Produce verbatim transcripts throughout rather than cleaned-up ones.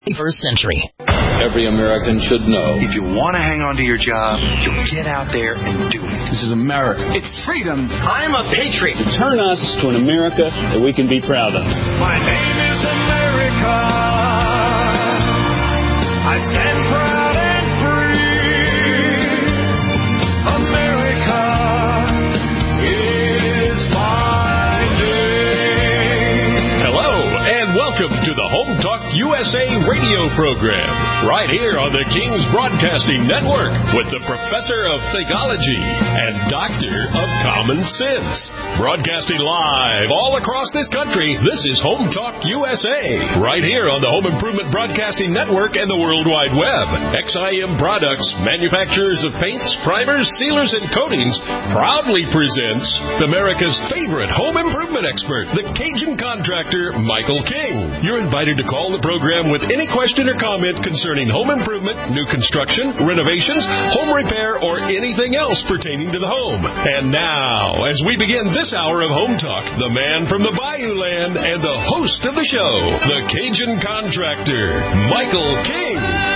twenty-first century. Every American should know. If you want to hang on to your job, you'll get out there and do it. This is America. It's freedom. I'm a patriot. Turn us to an America that we can be proud of. My name is America. I stand proud and free. America is my name. Hello, and welcome to the Home Talk U S A radio program, right here on the King's Broadcasting Network, with the Professor of Theology and Doctor of Common Sense. Broadcasting live all across this country, this is Home Talk U S A, right here on the Home Improvement Broadcasting Network and the World Wide Web. X I M Products, manufacturers of paints, primers, sealers, and coatings, proudly presents America's favorite home improvement expert, the Cajun contractor, Michael King. You're invited to call the program with any question or comment concerning home improvement, new construction, renovations, home repair, or anything else pertaining to the home. And now, as we begin this hour of Home Talk, the man from the Bayou Land and the host of the show, the Cajun contractor, Michael King.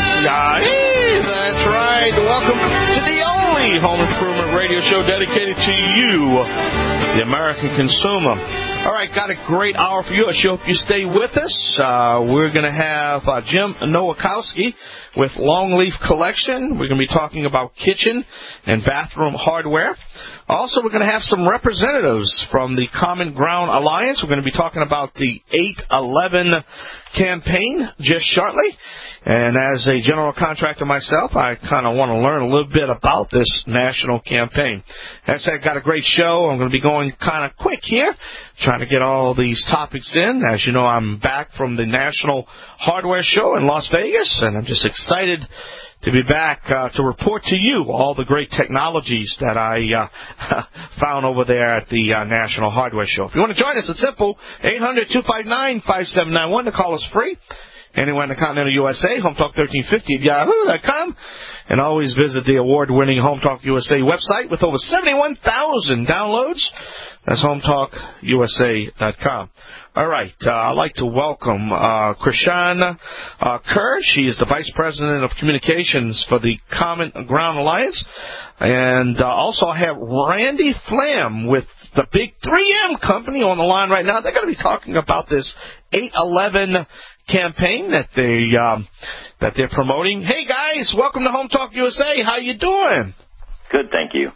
Guys, that's right. Welcome to the only home improvement radio show dedicated to you, the American consumer. All right, got a great hour for you. I sure hope you stay with us. Uh, we're going to have uh, Jim Nowakowski with Longleaf Collection. We're going to be talking about kitchen and bathroom hardware. Also, we're going to have some representatives from the Common Ground Alliance. We're going to be talking about the eight eleven campaign just shortly. And as a general contractor myself, I kind of want to learn a little bit about this national campaign. As I said, got a great show. I'm going to be going kind of quick here, trying to get all these topics in. As you know, I'm back from the National Hardware Show in Las Vegas, and I'm just excited to be back uh, to report to you all the great technologies that I uh, found over there at the uh, National Hardware Show. If you want to join us, it's simple, eight hundred, two five nine, five seven nine one. The call is free. Anywhere in the continental U S A, Home Talk thirteen fifty at yahoo dot com. And always visit the award-winning Home Talk U S A website with over seventy-one thousand downloads. That's home talk U S A dot com. All right, uh, I'd like to welcome uh, Krishan uh, Kerr. She is the Vice President of Communications for the Common Ground Alliance. And uh, also I have Randy Flam with the big three M company on the line right now. They're going to be talking about this eight eleven campaign that they um, that they're promoting. Hey guys, welcome to Home Talk U S A. How you doing? Good, thank you.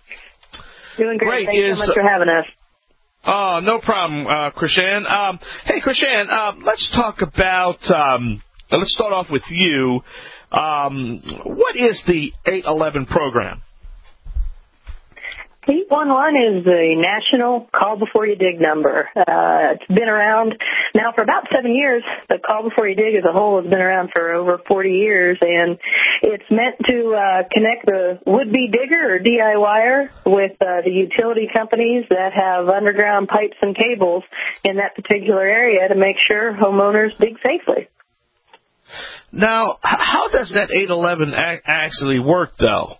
Doing great. great. Thanks Is, so much for having us. Oh, no problem, uh, Krishan. Um, hey, Krishan, uh, let's talk about. Um, let's start off with you. Um, what is the eight eleven program? eight one one is the national Call Before You Dig number. Uh, it's been around now for about seven years. The Call Before You Dig as a whole has been around for over forty years, and it's meant to uh, connect the would-be digger or DIYer with uh, the utility companies that have underground pipes and cables in that particular area to make sure homeowners dig safely. Now, how does that eight eleven actually work, though?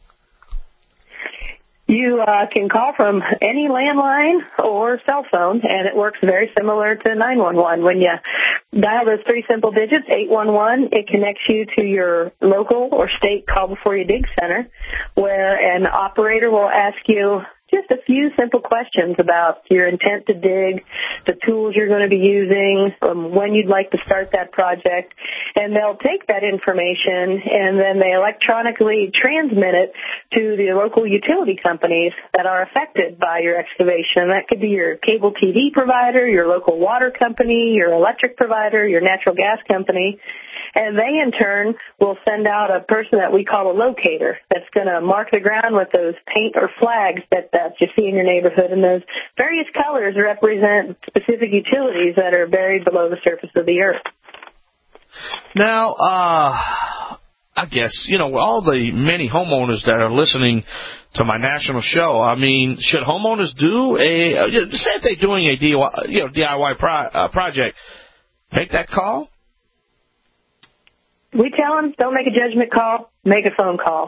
You uh, can call from any landline or cell phone, and it works very similar to nine one one. When you dial those three simple digits, eight one one, it connects you to your local or state Call Before You Dig center, where an operator will ask you just a few simple questions about your intent to dig, the tools you're going to be using, um, when you'd like to start that project, and they'll take that information and then they electronically transmit it to the local utility companies that are affected by your excavation. That could be your cable T V provider, your local water company, your electric provider, your natural gas company. And they, in turn, will send out a person that we call a locator that's going to mark the ground with those paint or flags that, that you see in your neighborhood. And those various colors represent specific utilities that are buried below the surface of the earth. Now, uh, I guess, you know, all the many homeowners that are listening to my national show, I mean, should homeowners do a, say if they're doing a D I Y, you know, D I Y pro, uh, project, make that call? We tell them, don't make a judgment call, make a phone call.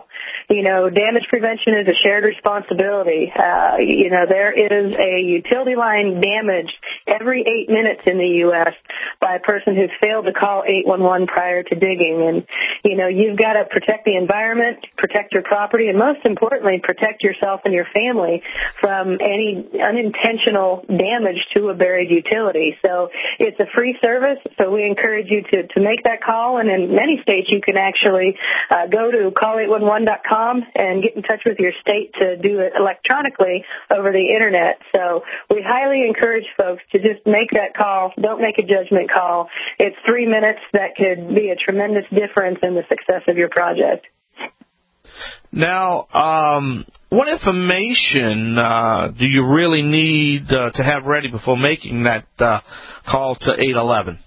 you know, damage prevention is a shared responsibility. Uh, you know, there is a utility line damaged every eight minutes in the U S by a person who's failed to call eight one one prior to digging. And, you know, you've got to protect the environment, protect your property, and most importantly, protect yourself and your family from any unintentional damage to a buried utility. So it's a free service, so we encourage you to, to make that call. And in many states, you can actually uh, go to call eight one one dot com and get in touch with your state to do it electronically over the Internet. So we highly encourage folks to just make that call. Don't make a judgment call. It's three minutes that could be a tremendous difference in the success of your project. Now, um, what information uh, do you really need uh, to have ready before making that uh, call to eight eleven?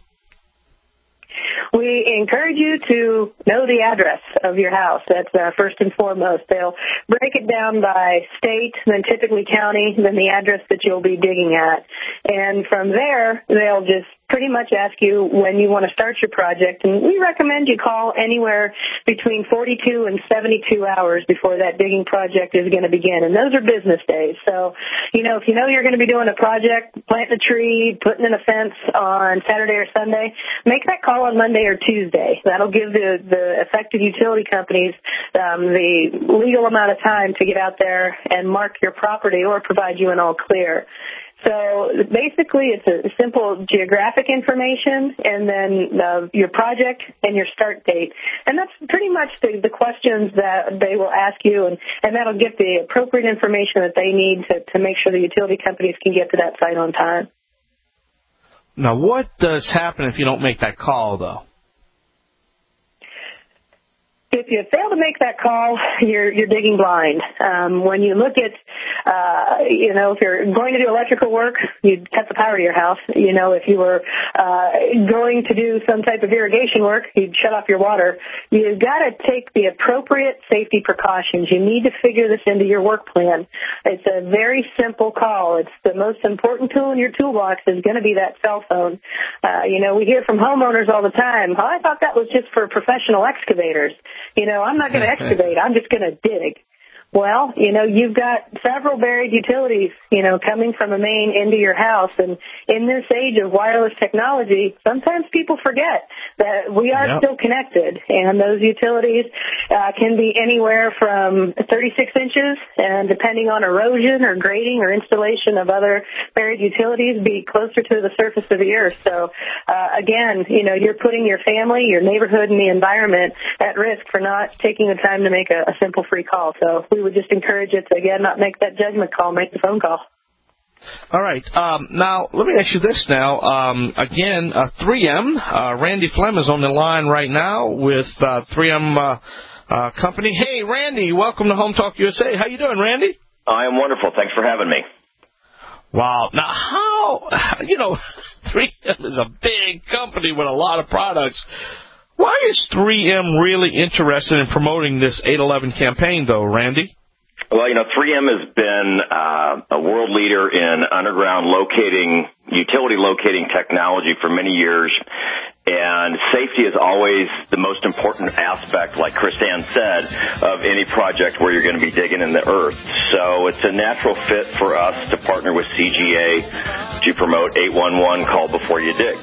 We encourage you to know the address of your house. That's uh, first and foremost. They'll break it down by state, then typically county, then the address that you'll be digging at. And from there, they'll just pretty much ask you when you want to start your project. And we recommend you call anywhere between forty-two and seventy-two hours before that digging project is going to begin. And those are business days. So, you know, if you know you're going to be doing a project, planting a tree, putting in a fence on Saturday or Sunday, make that call on Monday or Tuesday. That'll give the, the affected utility companies um, the legal amount of time to get out there and mark your property or provide you an all clear. So basically, it's a simple geographic information and then uh, your project and your start date. And that's pretty much the, the questions that they will ask you, and, and that'll get the appropriate information that they need to, to make sure the utility companies can get to that site on time. Now, what does happen if you don't make that call, though? If you fail to make that call, you're you're digging blind. Um, when you look at, uh, you know, if you're going to do electrical work, you'd cut the power to your house. You know, if you were uh, going to do some type of irrigation work, you'd shut off your water. You've got to take the appropriate safety precautions. You need to figure this into your work plan. It's a very simple call. It's the most important tool in your toolbox is going to be that cell phone. Uh, you know, we hear from homeowners all the time, oh, I thought that was just for professional excavators. You know, I'm not going to excavate. I'm just going to dig. Well, you know, you've got several buried utilities, you know, coming from a main into your house. And in this age of wireless technology, sometimes people forget that we are yep. still connected. And those utilities uh, can be anywhere from thirty-six inches, and depending on erosion or grading or installation of other buried utilities, be closer to the surface of the earth. So, uh, again, you know, you're putting your family, your neighborhood, and the environment at risk for not taking the time to make a, a simple free call. So we would just encourage you to, again, not make that judgment call, make the phone call. All right. Um, now, let me ask you this now. Um, again, uh, three M, uh, Randy Flem is on the line right now with uh, three M uh, uh, Company. Hey, Randy, welcome to Home Talk U S A. How you doing, Randy? I am wonderful. Thanks for having me. Wow. Now, how, you know, three M is a big company with a lot of products. Why is three M really interested in promoting this eight eleven campaign, though, Randy? Well, you know, three M has been uh, a world leader in underground locating, utility locating technology for many years, and safety is always the most important aspect, like Chris Ann said, of any project where you're going to be digging in the earth. So it's a natural fit for us to partner with C G A to promote eight one one, call before you dig.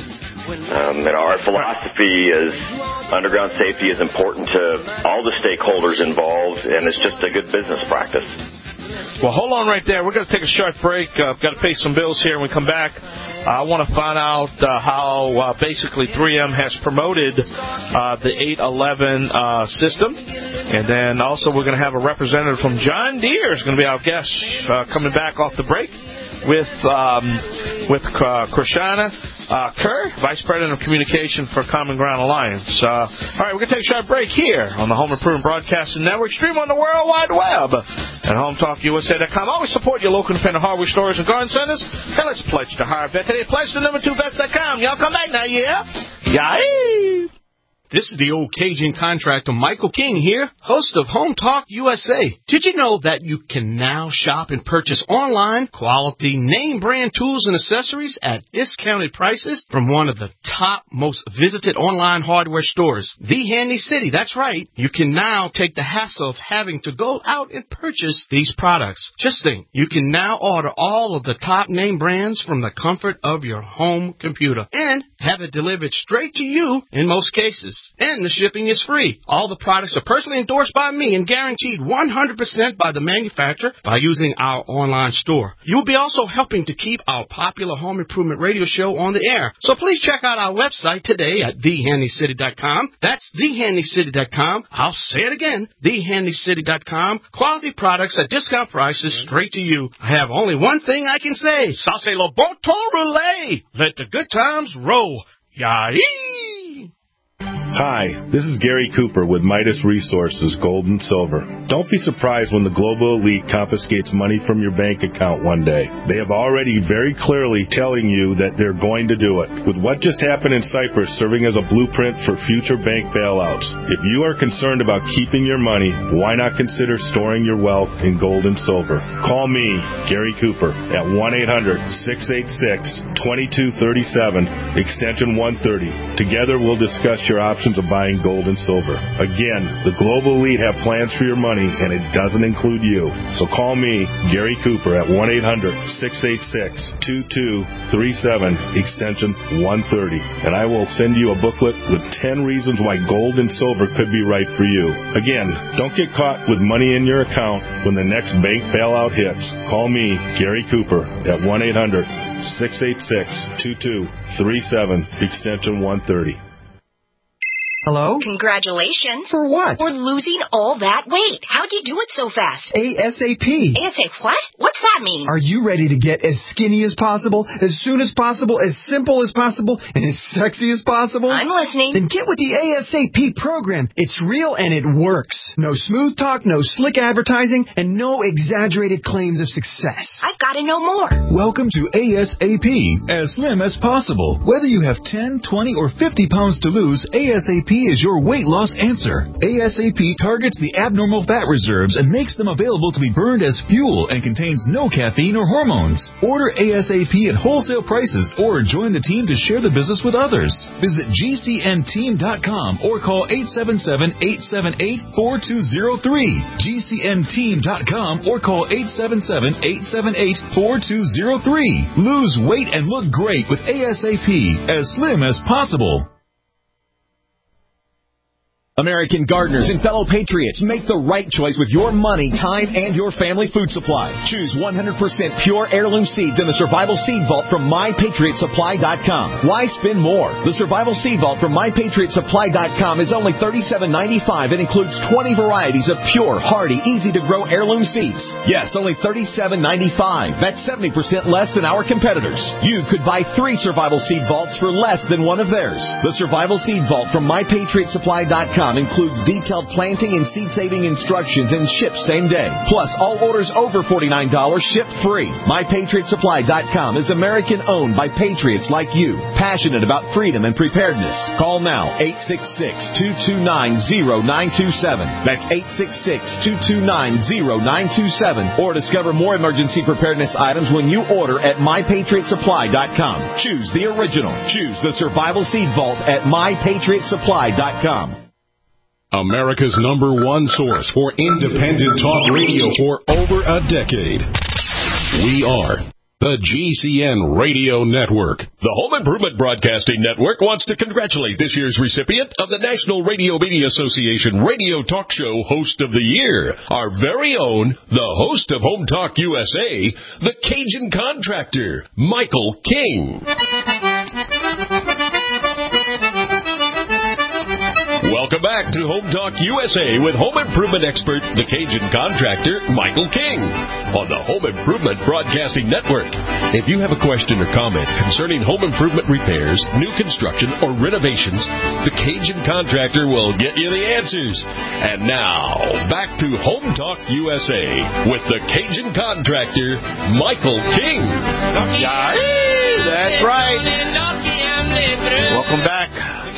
Um, and our philosophy is underground safety is important to all the stakeholders involved, and it's just a good business practice. Well, hold on right there. We're going to take a short break. Uh, I've got to pay some bills here. When we come back, uh, I want to find out uh, how uh, basically three M has promoted uh, the eight eleven uh, system. And then also we're going to have a representative from John Deere is going to be our guest uh, coming back off the break with um, with uh, Krishana uh, Kerr, Vice President of Communication for Common Ground Alliance. Uh, all right, we're going to take a short break here on the Home Improvement Broadcasting Network, stream on the World Wide Web at home talk U S A dot com. Always support your local independent hardware stores and garden centers. And let's pledge to hire vet today. Pledge to number two vets dot com. Y'all come back now, yeah? Yeah. This is the old Cajun contractor Michael King here, host of Home Talk U S A. Did you know that you can now shop and purchase online quality name brand tools and accessories at discounted prices from one of the top most visited online hardware stores, The Handy City? That's right. You can now take the hassle of having to go out and purchase these products. Just think, you can now order all of the top name brands from the comfort of your home computer and have it delivered straight to you in most cases. And the shipping is free. All the products are personally endorsed by me and guaranteed one hundred percent by the manufacturer by using our online store. You will be also helping to keep our popular home improvement radio show on the air. So please check out our website today at the handy city dot com. That's the handy city dot com. I'll say it again, the handy city dot com. Quality products at discount prices straight to you. I have only one thing I can say. Ça c'est le bon temps relais. Let the good times roll. Yay! Hi, this is Gary Cooper with Midas Resources, Gold and Silver. Don't be surprised when the global elite confiscates money from your bank account one day. They have already very clearly telling you that they're going to do it. With what just happened in Cyprus serving as a blueprint for future bank bailouts, if you are concerned about keeping your money, why not consider storing your wealth in gold and silver? Call me, Gary Cooper, at one eight hundred, six eight six, two two three seven, extension one thirty. Together we'll discuss your options of buying gold and silver. Again, the global elite have plans for your money, and it doesn't include you. So call me, Gary Cooper, at one eight hundred, six eight six, two two three seven, extension one thirty, and I will send you a booklet with ten reasons why gold and silver could be right for you. Again, don't get caught with money in your account when the next bank bailout hits. Call me, Gary Cooper, at one eight hundred, six eight six, two two three seven, extension one thirty. Hello? Congratulations. For what? For losing all that weight. How'd you do it so fast? ASAP. ASAP what? What's that mean? Are you ready to get as skinny as possible, as soon as possible, as simple as possible, and as sexy as possible? I'm listening. Then get with the ASAP program. It's real and it works. No smooth talk, no slick advertising, and no exaggerated claims of success. I've got to know more. Welcome to ASAP, as slim as possible. Whether you have ten, twenty, or fifty pounds to lose, ASAP is your weight loss answer. ASAP targets the abnormal fat reserves and makes them available to be burned as fuel and contains no caffeine or hormones. Order ASAP at wholesale prices or join the team to share the business with others. Visit G C N team dot com or call eight seven seven, eight seven eight, four two zero three. G C N team dot com or call eight seven seven, eight seven eight, four two zero three. Lose weight and look great with ASAP, as slim as possible. American gardeners and fellow patriots, make the right choice with your money, time, and your family food supply. Choose one hundred percent pure heirloom seeds in the Survival Seed Vault from my patriot supply dot com. Why spend more? The Survival Seed Vault from my patriot supply dot com is only thirty-seven ninety-five and includes twenty varieties of pure, hardy, easy-to-grow heirloom seeds. Yes, only thirty-seven ninety-five. That's seventy percent less than our competitors. You could buy three Survival Seed Vaults for less than one of theirs. The Survival Seed Vault from my patriot supply dot com includes detailed planting and seed-saving instructions and ships same day. Plus, all orders over forty-nine dollars ship free. my patriot supply dot com is American-owned by patriots like you, passionate about freedom and preparedness. Call now, eight six six, two two nine, zero nine two seven. That's eight six six, two two nine, zero nine two seven. Or discover more emergency preparedness items when you order at my patriot supply dot com. Choose the original. Choose the Survival Seed Vault at my patriot supply dot com. America's number one source for independent talk radio for over a decade. We are the G C N Radio Network. The Home Improvement Broadcasting Network wants to congratulate this year's recipient of the National Radio Media Association Radio Talk Show Host of the Year, our very own, the host of Home Talk U S A, the Cajun Contractor, Michael King. Welcome back to Home Talk U S A with home improvement expert, the Cajun Contractor, Michael King, on the Home Improvement Broadcasting Network. If you have a question or comment concerning home improvement repairs, new construction, or renovations, the Cajun Contractor will get you the answers. And now, back to Home Talk U S A with the Cajun Contractor, Michael King. Yeah, that's right. Welcome back to Home Talk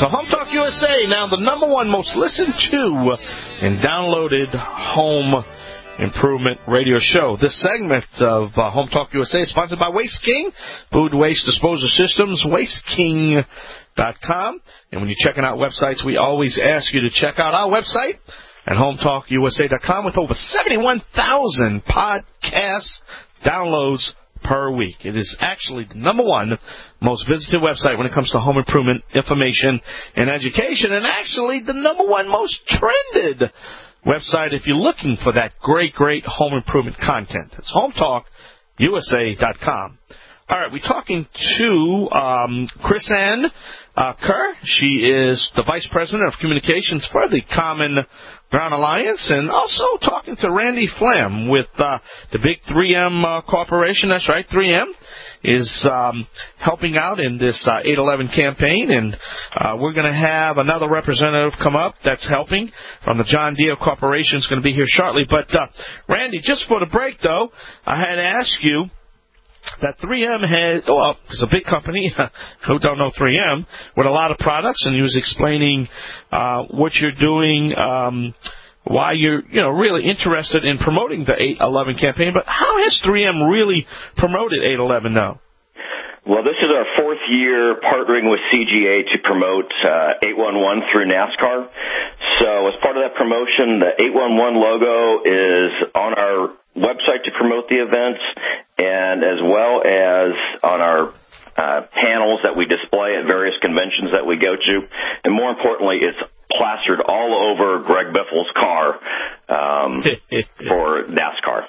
Talk U S A, now the number one most listened to and downloaded home improvement radio show. This segment of uh, Home Talk U S A is sponsored by Waste King, food waste disposal systems, waste king dot com. And when you're checking out websites, we always ask you to check out our website at home talk u s a dot com with over seventy-one thousand podcast downloads per week. It is actually the number one most visited website when it comes to home improvement information and education, and actually the number one most trended website if you're looking for that great, great home improvement content. It's home talk u s a dot com. All right, we're talking to um, Chris Ann uh, Kerr. She is the Vice President of Communications for the Common Ground Alliance, and also talking to Randy Flem with uh, the big three M uh, Corporation. That's right, three M is um, helping out in this uh, eight eleven campaign, and uh, we're going to have another representative come up that's helping from the John Deere Corporation. Is going to be here shortly. But, uh, Randy, just for the break, though, I had to ask you, that three M had, well, it's a big company, who don't know three M, with a lot of products, and he was explaining uh, what you're doing, um, why you're, you know, really interested in promoting the eight eleven campaign. But how has three M really promoted eight eleven now? Well, this is our fourth year partnering with C G A to promote uh, eight one one through NASCAR. So as part of that promotion, the eight one one logo is on our website to promote the events, and as well as on our uh, panels that we display at various conventions that we go to. And more importantly, it's plastered all over Greg Biffle's car um, for NASCAR.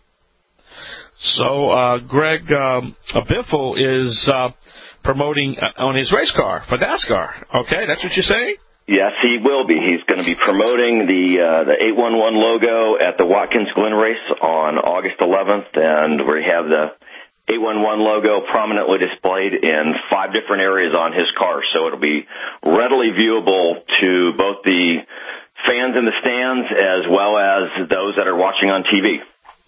So uh, Greg um, Biffle is uh, promoting uh, on his race car for NASCAR. Okay, that's what you're saying? Yes, he will be. He's going to be promoting the uh, the eight one one logo at the Watkins Glen race on August eleventh, and we have the eight one one logo prominently displayed in five different areas on his car. So it'll be readily viewable to both the fans in the stands as well as those that are watching on T V.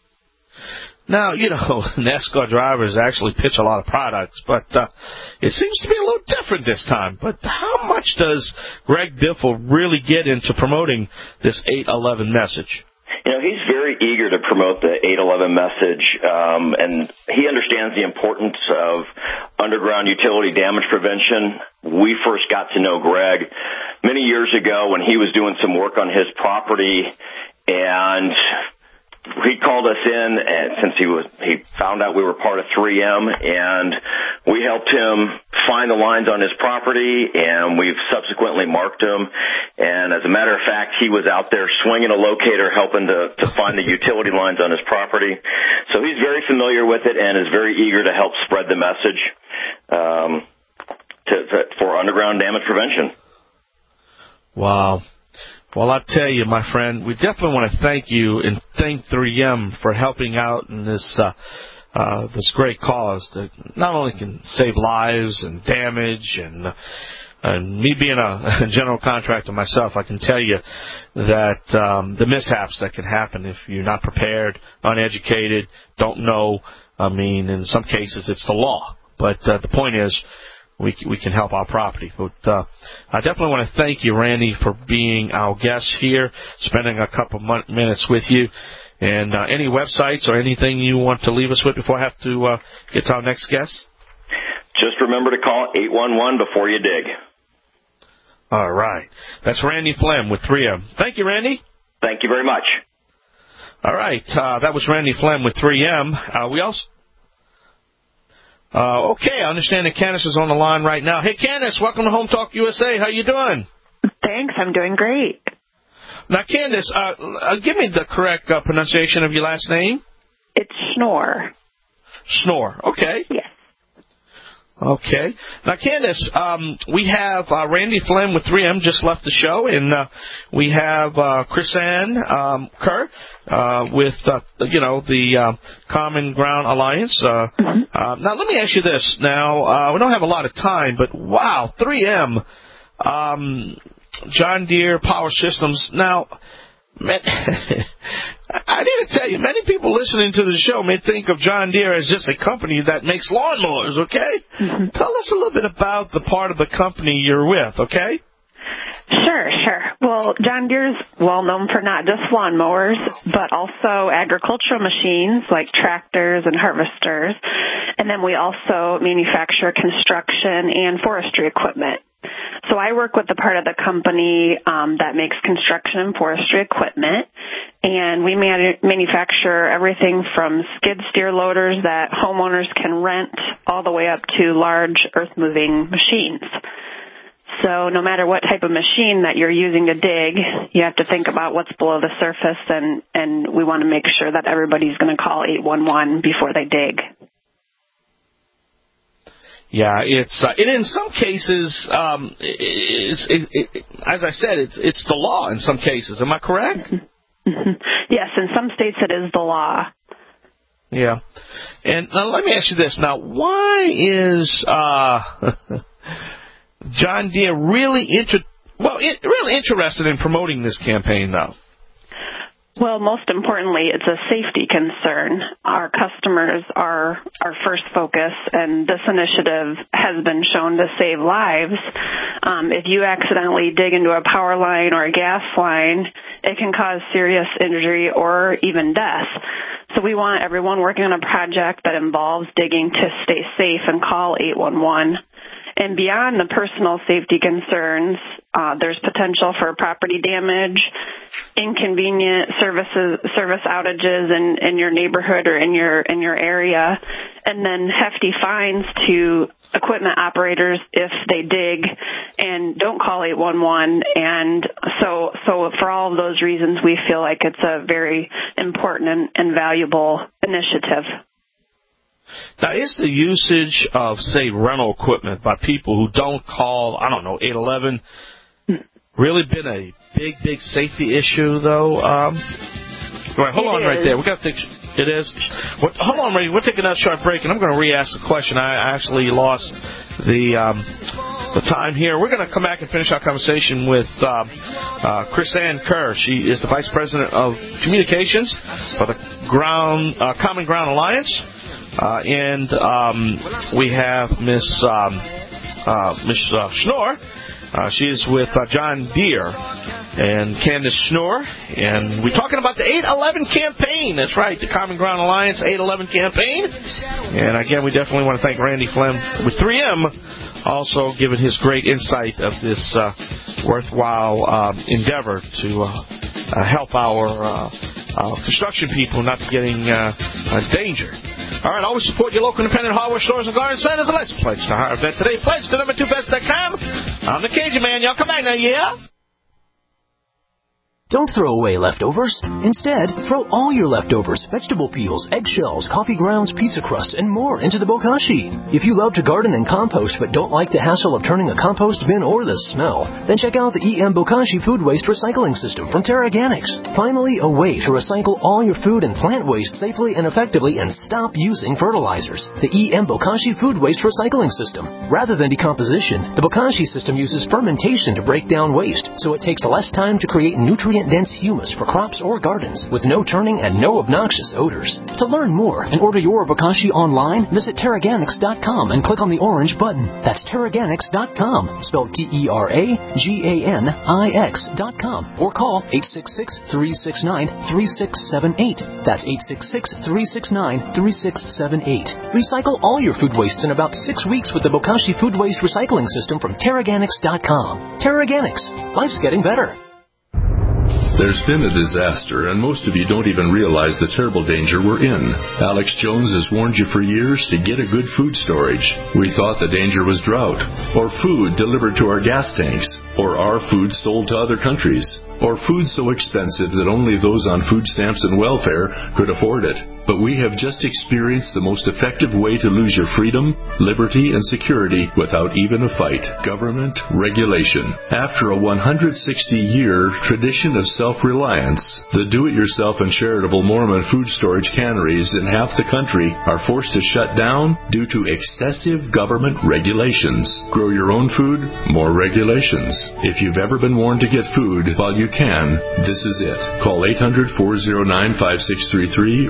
Now, you know, NASCAR drivers actually pitch a lot of products, but uh, it seems to be a little different this time. But how much does Greg Biffle really get into promoting this eight eleven message? You know, he's very eager to promote the eight eleven message, um, and he understands the importance of underground utility damage prevention. We first got to know Greg many years ago when he was doing some work on his property, and he called us in, and since he was he found out we were part of three M, and we helped him find the lines on his property, and we've subsequently marked them. And as a matter of fact, he was out there swinging a locator, helping to, to find the utility lines on his property. So he's very familiar with it and is very eager to help spread the message um, to, to, for underground damage prevention. Wow. Well, I'll tell you, my friend, we definitely want to thank you and thank three M for helping out in this uh, uh, this great cause that not only can save lives and damage, and, uh, and me being a general contractor myself, I can tell you that um, the mishaps that can happen if you're not prepared, uneducated, don't know. I mean, in some cases, it's the law. But uh, the point is, we we can help our property. But uh, I definitely want to thank you, Randy, for being our guest here, spending a couple mon- minutes with you. And uh, any websites or anything you want to leave us with before I have to uh, get to our next guest? Just remember to call eight one one before you dig. All right. That's Randy Flem with three M. Thank you, Randy. Thank you very much. All right. Uh, that was Randy Flem with three M. Uh, we also... Uh, okay, I understand that Candace is on the line right now. Hey, Candace, welcome to Home Talk U S A. How you doing? Thanks, I'm doing great. Now, Candace, uh, uh, give me the correct uh, pronunciation of your last name. It's Schnorr. Schnorr, okay. Yes. Okay. Now, Candace, um, we have uh, Randy Flem with three M just left the show, and uh, we have uh, Chris Ann um, Kerr uh, with, uh, you know, the uh, Common Ground Alliance. Uh, mm-hmm. uh, now, let me ask you this. Now, uh, we don't have a lot of time, but wow, three M, um, John Deere Power Systems. Now, man, I need to tell you, many people listening to the show may think of John Deere as just a company that makes lawnmowers, okay? Mm-hmm. Tell us a little bit about the part of the company you're with, okay? Sure, sure. Well, John Deere's well known for not just lawnmowers, but also agricultural machines like tractors and harvesters. And then we also manufacture construction and forestry equipment. So I work with the part of the company um, that makes construction and forestry equipment, and we manu- manufacture everything from skid steer loaders that homeowners can rent all the way up to large earth-moving machines. So no matter what type of machine that you're using to dig, you have to think about what's below the surface, and, and we want to make sure that everybody's going to call eight one one before they dig. Yeah, it's uh, and in some cases, um, it's, it, it, as I said, it's it's the law in some cases. Am I correct? Mm-hmm. Yes, in some states it is the law. Yeah, and now let me ask you this: now, why is uh, John Deere really inter- well it, really interested in promoting this campaign now? Well, most importantly, it's a safety concern. Our customers are our first focus, and this initiative has been shown to save lives. Um, if you accidentally dig into a power line or a gas line, it can cause serious injury or even death. So we want everyone working on a project that involves digging to stay safe and call eight one one. And beyond the personal safety concerns, uh, there's potential for property damage, inconvenient services, service outages in, in your neighborhood or in your in your area, and then hefty fines to equipment operators if they dig and don't call eight one one. And so, so for all of those reasons, we feel like it's a very important and, and valuable initiative. Now, is the usage of, say, rental equipment by people who don't call, I don't know, eight one one, really been a big, big safety issue, though? Um, all right, hold it on is. right there. We got to take, it is. Well, hold on, Ray. We'll take another short break, and I'm going to re-ask the question. I actually lost the um, the time here. We're going to come back and finish our conversation with um, uh, Chris Ann Kerr. She is the Vice President of Communications for the Ground uh, Common Ground Alliance. Uh, and um, we have Miss um, uh, Miss uh, Schnorr. Uh, she is with uh, John Deere and Candace Schnorr, and we're talking about the eight eleven campaign. That's right, the Common Ground Alliance eight eleven campaign. And again, we definitely want to thank Randy Flem with three M, also giving his great insight of this uh, worthwhile um, endeavor to uh, uh, help our uh, uh, construction people not to getting uh, uh, danger. All right, always support your local independent hardware stores and garden centers. And let's pledge to hire a vet today. Pledge to number two vets dot com. I'm the Cajun Man. Y'all come back now, yeah? Don't throw away leftovers. Instead, throw all your leftovers, vegetable peels, eggshells, coffee grounds, pizza crusts, and more into the bokashi. If you love to garden and compost but don't like the hassle of turning a compost bin or the smell, then check out the E M Bokashi Food Waste Recycling System from TerraGanix. Finally, a way to recycle all your food and plant waste safely and effectively and stop using fertilizers. The E M Bokashi Food Waste Recycling System. Rather than decomposition, the Bokashi system uses fermentation to break down waste, so it takes less time to create nutrient dense humus for crops or gardens with no turning and no obnoxious odors. To learn more and order your bokashi online, visit Terraganix dot com and click on the orange button. That's Terraganix dot com, spelled T E R A G A N I X dot com, or call eight six six, three six nine, three six seven eight. That's eight six six, three six nine, three six seven eight. Recycle all your food wastes in about six weeks with the Bokashi Food Waste Recycling System from Terraganix dot com. Terraganix. Life's getting better. There's been a disaster, and most of you don't even realize the terrible danger we're in. Alex Jones has warned you for years to get a good food storage. We thought the danger was drought, or food delivered to our gas tanks, or our food sold to other countries, or food so expensive that only those on food stamps and welfare could afford it. But we have just experienced the most effective way to lose your freedom, liberty, and security without even a fight: government regulation. After a one hundred sixty year tradition of self-reliance, the do-it-yourself and charitable Mormon food storage canneries in half the country are forced to shut down due to excessive government regulations. Grow your own food, more regulations. If you've ever been warned to get food while you can, this is it. Call eight hundred, four oh nine, five six three three or on the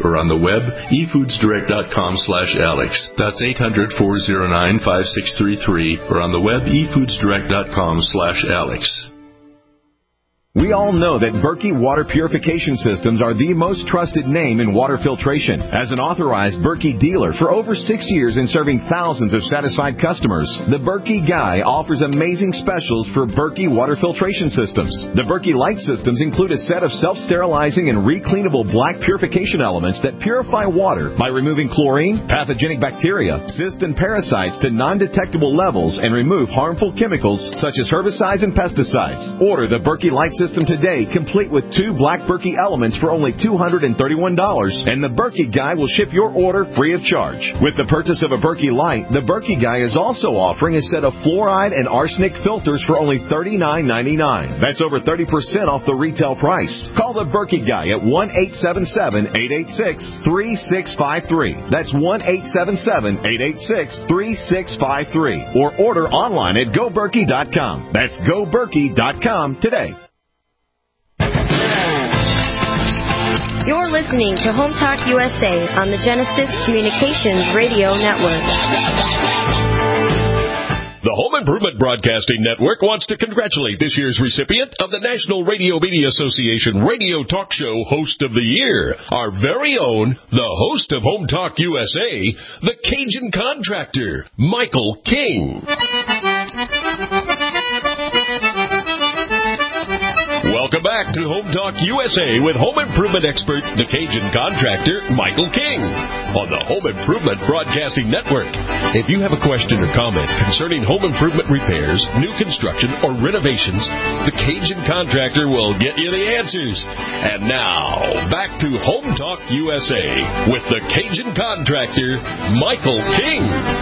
web, e foods direct dot com slash Alex. That's eight hundred, four oh nine, five six three three, or on the web, e foods direct dot com slash Alex. We all know that Berkey Water Purification Systems are the most trusted name in water filtration. As an authorized Berkey dealer for over six years and serving thousands of satisfied customers, the Berkey Guy offers amazing specials for Berkey Water Filtration Systems. The Berkey Light Systems include a set of self-sterilizing and recleanable black purification elements that purify water by removing chlorine, pathogenic bacteria, cysts, and parasites to non-detectable levels and remove harmful chemicals such as herbicides and pesticides. Order the Berkey Light System today, complete with two black Berkey elements for only two hundred thirty-one dollars, and the Berkey Guy will ship your order free of charge. With the purchase of a Berkey Light, the Berkey Guy is also offering a set of fluoride and arsenic filters for only thirty-nine ninety-nine. That's over thirty percent off the retail price. Call the Berkey Guy at one eight seven seven, eight eight six, three six five three. That's one eight seven seven, eight eight six, three six five three. Or order online at go berkey dot com. That's go berkey dot com today. You're listening to Home Talk U S A on the Genesis Communications Radio Network. The Home Improvement Broadcasting Network wants to congratulate this year's recipient of the National Radio Media Association Radio Talk Show Host of the Year, our very own, the host of Home Talk U S A, the Cajun Contractor, Michael King. Welcome back to Home Talk U S A with home improvement expert, the Cajun Contractor, Michael King, on the Home Improvement Broadcasting Network. If you have a question or comment concerning home improvement repairs, new construction, or renovations, the Cajun Contractor will get you the answers. And now, back to Home Talk U S A with the Cajun Contractor, Michael King.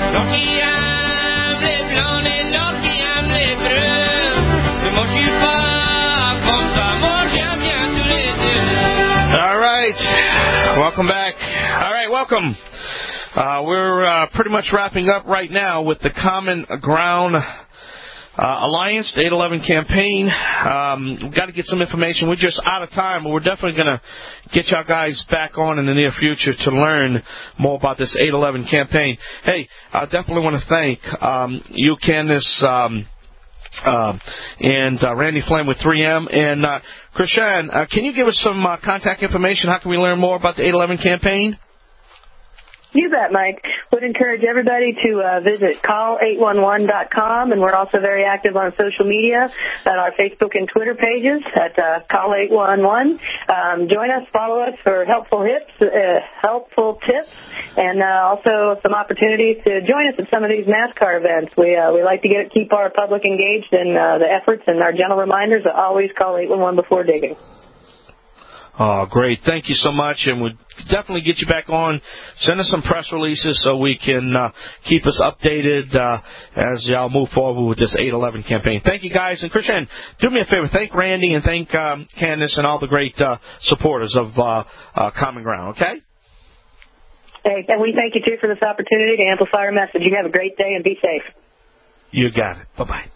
All right, welcome back. All right, welcome. Uh, we're uh, pretty much wrapping up right now with the Common Ground uh, Alliance, the eight eleven campaign. Um, we've got to get some information. We're just out of time, but we're definitely going to get y'all guys back on in the near future to learn more about this eight eleven campaign. Hey, I definitely want to thank um, you, Candace, um, Uh, and uh, Randy Flynn with three M. And uh, Krishan, uh, can you give us some uh, contact information? How can we learn more about the eight eleven campaign? You bet, Mike. Would encourage everybody to uh, visit call eight one one dot com, and we're also very active on social media at our Facebook and Twitter pages at uh, call eight one one. Um, join us, follow us for helpful tips, uh, helpful tips, and uh, also some opportunities to join us at some of these NASCAR events. We uh, we like to get keep our public engaged in uh, the efforts, and our gentle reminders are always call eight one one before digging. Oh, great. Thank you so much, and we'll definitely get you back on. Send us some press releases so we can uh, keep us updated uh, as y'all move forward with this eight eleven campaign. Thank you, guys. And, Christian, do me a favor. Thank Randy and thank um, Candace and all the great uh, supporters of uh, uh, Common Ground, okay? Hey, and we thank you, too, for this opportunity to amplify our message. You have a great day and be safe. You got it. Bye-bye.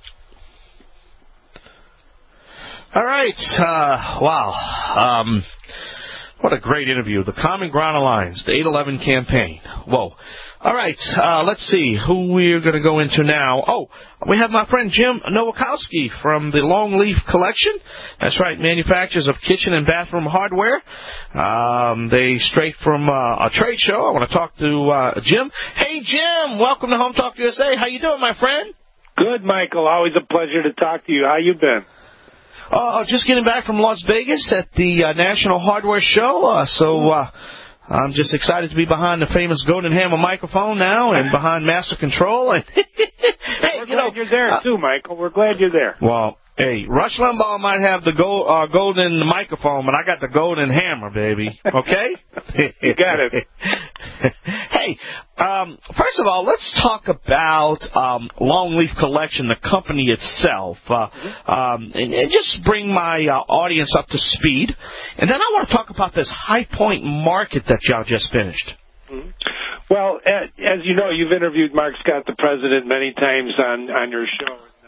All right. Uh, wow. Um, what a great interview. The Common Ground Alliance, the eight eleven campaign. Whoa. All right. Uh, let's see who we're going to go into now. Oh, we have my friend Jim Nowakowski from the Longleaf Collection. That's right, manufacturers of kitchen and bathroom hardware. Um, they straight from uh, a trade show. I want to talk to uh, Jim. Hey, Jim. Welcome to Home Talk U S A. How you doing, my friend? Good, Michael. Always a pleasure to talk to you. How you been? Oh, just getting back from Las Vegas at the uh, National Hardware Show. Uh, so uh, I'm just excited to be behind the famous Golden Hammer microphone now and behind Master Control. And hey, We're you glad know, you're there, uh, too, Michael. We're glad you're there. Well, hey, Rush Limbaugh might have the gold, uh, golden microphone, but I got the golden hammer, baby. Okay? You got it. Hey, um, first of all, let's talk about um, Longleaf Collection, the company itself, uh, um, and, and just bring my uh, audience up to speed. And then I want to talk about this High Point Market that y'all just finished. Mm-hmm. Well, as you know, you've interviewed Mark Scott, the president, many times on, on your show.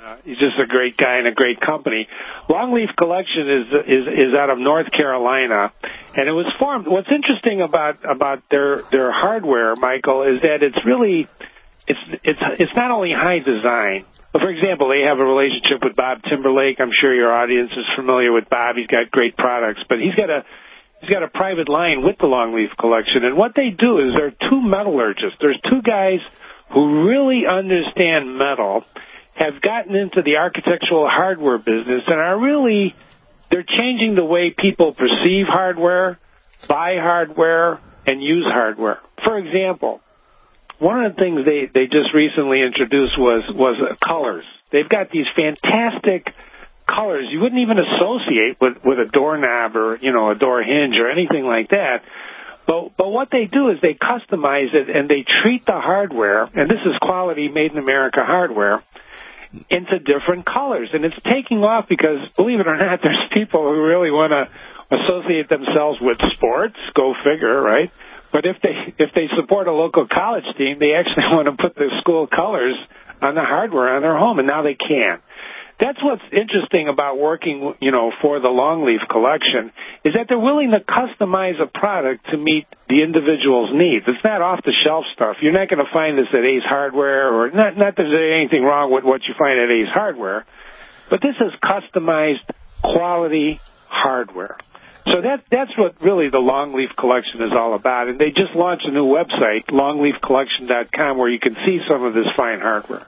Uh, he's just a great guy and a great company. Longleaf Collection is is is out of North Carolina, and it was formed. What's interesting about about their their hardware, Michael, is that it's really it's it's it's not only high design. But for example, they have a relationship with Bob Timberlake. I'm sure your audience is familiar with Bob. He's got great products, but he's got a he's got a private line with the Longleaf Collection. And what they do is they're two metallurgists. There's two guys who really understand metal, have gotten into the architectural hardware business, and are really, they're changing the way people perceive hardware, buy hardware, and use hardware. For example, one of the things they, they just recently introduced was, was uh, colors. They've got these fantastic colors you wouldn't even associate with, with a doorknob or, you know, a door hinge or anything like that. But, but what they do is they customize it and they treat the hardware, and this is quality made in America hardware, into different colors. And it's taking off because, believe it or not, there's people who really want to associate themselves with sports, go figure, right? But if they if they support a local college team, they actually want to put the school colors on the hardware on their home, and now they can. That's what's interesting about working, you know, for the Longleaf Collection, is that they're willing to customize a product to meet the individual's needs. It's not off-the-shelf stuff. You're not going to find this at Ace Hardware, or not, not that there's anything wrong with what you find at Ace Hardware, but this is customized quality hardware. So that that's what really the Longleaf Collection is all about. And they just launched a new website, longleaf collection dot com, where you can see some of this fine hardware.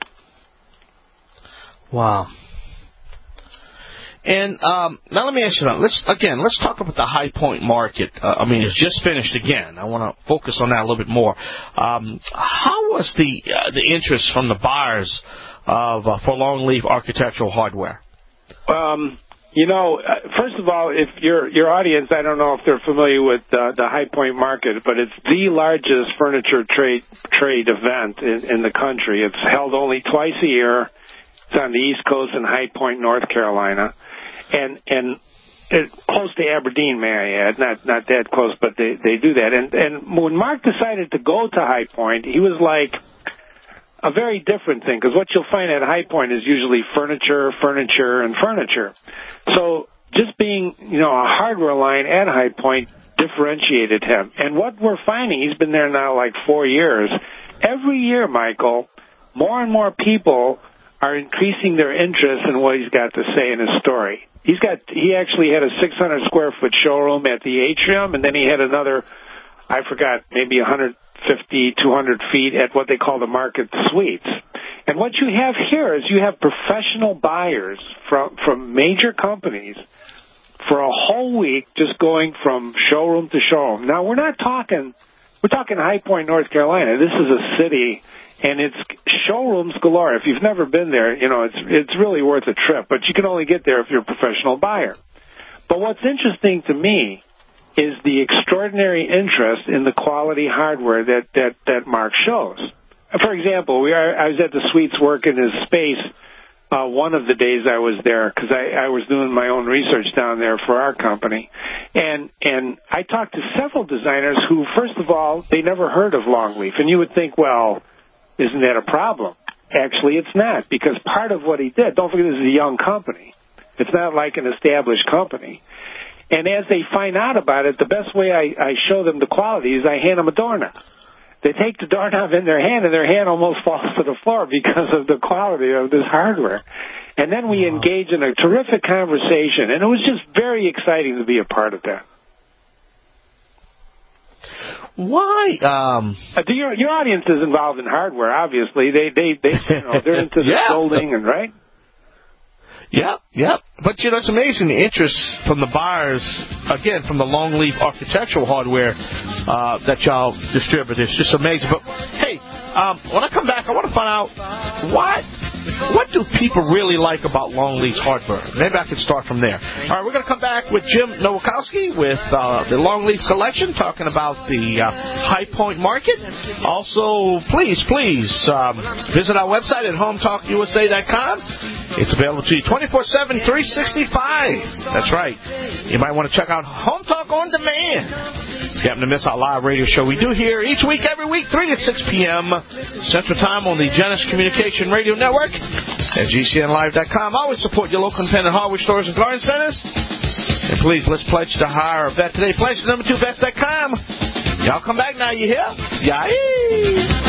Wow. And um, now let me ask you that. Let's again, let's talk about the High Point market. Uh, I mean, it's just finished again. I want to focus on that a little bit more. Um, how was the uh, the interest from the buyers of uh, for Longleaf architectural hardware? Um, you know, uh, first of all, if your your audience, I don't know if they're familiar with uh, the High Point market, but it's the largest furniture trade trade event in, in the country. It's held only twice a year. It's on the East Coast in High Point, North Carolina. And and it, close to Aberdeen, may I add, not not that close, but they they do that. And and when Mark decided to go to High Point, he was like a very different thing, because what you'll find at High Point is usually furniture, furniture, and furniture. So just being, you know, a hardware line at High Point differentiated him. And what we're finding, he's been there now like four years. Every year, Michael, more and more people are increasing their interest in what he's got to say in his story. He's got, he actually had a six hundred square foot showroom at the Atrium, and then he had another, I forgot, maybe one hundred fifty, two hundred feet at what they call the Market Suites. And what you have here is you have professional buyers from, from major companies for a whole week just going from showroom to showroom. Now, we're not talking, we're talking High Point, North Carolina. This is a city, and it's showrooms galore. If you've never been there, you know, it's it's really worth a trip. But you can only get there if you're a professional buyer. But what's interesting to me is the extraordinary interest in the quality hardware that, that, that Mark shows. For example, we are, I was at the Suites working his space uh, one of the days I was there, because I, I was doing my own research down there for our company. And and I talked to several designers who, first of all, they never heard of Longleaf. And you would think, well, isn't that a problem? Actually, it's not, because part of what he did, don't forget this is a young company. It's not like an established company. And as they find out about it, the best way I, I show them the quality is I hand them a doorknob. They take the doorknob in their hand, and their hand almost falls to the floor because of the quality of this hardware. And then we engage in a terrific conversation, and it was just very exciting to be a part of that. Why? Um, uh, your your audience is involved in hardware. Obviously, they they they you know, they're into the yeah. building and right. Yeah, yeah. But, you know, it's amazing the interest from the buyers, again, from the Longleaf architectural hardware uh, that y'all distribute. It's just amazing. But, hey, um, when I come back, I want to find out why, what do people really like about Longleaf's hardware? Maybe I can start from there. All right, we're going to come back with Jim Nowakowski with uh, the Longleaf Collection, talking about the uh, High Point market. Also, please, please um, visit our website at home talk U S A dot com. It's available to you twenty-four seven, three sixty-five. That's right. You might want to check out Home Talk On Demand. If you happen to miss our live radio show, we do here each week, every week, three to six p.m. Central Time on the Genesis Communication Radio Network at G C N live dot com. Always support your local independent hardware stores and garden centers. And please, let's pledge to hire a vet today. Pledge to number two vets dot com. Y'all come back now, you hear? Yay!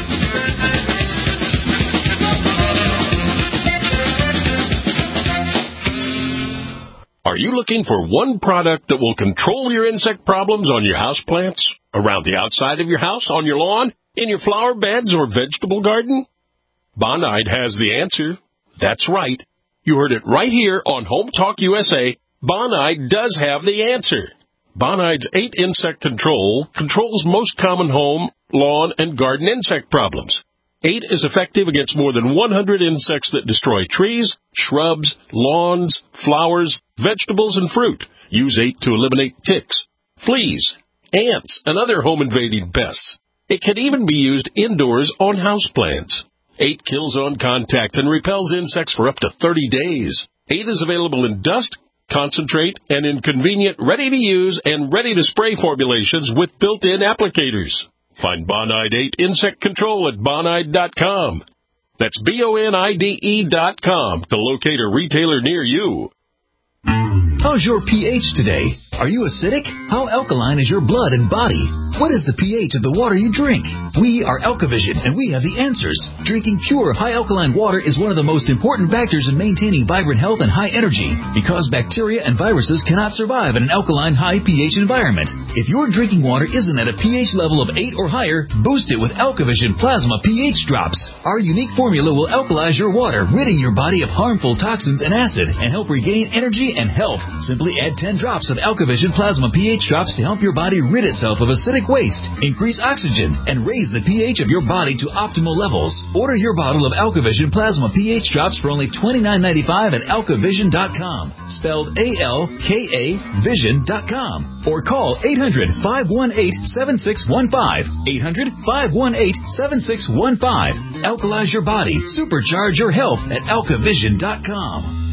Are you looking for one product that will control your insect problems on your houseplants, around the outside of your house, on your lawn, in your flower beds or vegetable garden? Bonide has the answer. That's right. You heard it right here on Home Talk U S A. Bonide does have the answer. Bonide's eight insect control controls most common home, lawn, and garden insect problems. eight is effective against more than one hundred insects that destroy trees, shrubs, lawns, flowers, vegetables, and fruit. Use eight to eliminate ticks, fleas, ants, and other home-invading pests. It can even be used indoors on houseplants. eight kills on contact and repels insects for up to thirty days. eight is available in dust, concentrate, and in convenient, ready-to-use and ready-to-spray formulations with built-in applicators. Find Bonide eight Insect Control at bonide dot com. That's B O N I D E dot com to locate a retailer near you. How's your pH today? Are you acidic? How alkaline is your blood and body? What is the pH of the water you drink? We are AlkaVision, and we have the answers. Drinking pure, high alkaline water is one of the most important factors in maintaining vibrant health and high energy, because bacteria and viruses cannot survive in an alkaline, high pH environment. If your drinking water isn't at a pH level of eight or higher, boost it with AlkaVision Plasma pH Drops. Our unique formula will alkalize your water, ridding your body of harmful toxins and acid, and help regain energy and health. Simply add ten drops of AlkaVision Plasma pH Drops to help your body rid itself of acidic waste, increase oxygen, and raise the pH of your body to optimal levels. Order your bottle of AlkaVision Plasma pH Drops for only twenty-nine ninety-five at alkavision dot com, spelled A L K A vision dot com, or call eight hundred, five one eight, seven six one five, eight hundred, five one eight, seven six one five. Alkalize your body, supercharge your health at alkavision dot com.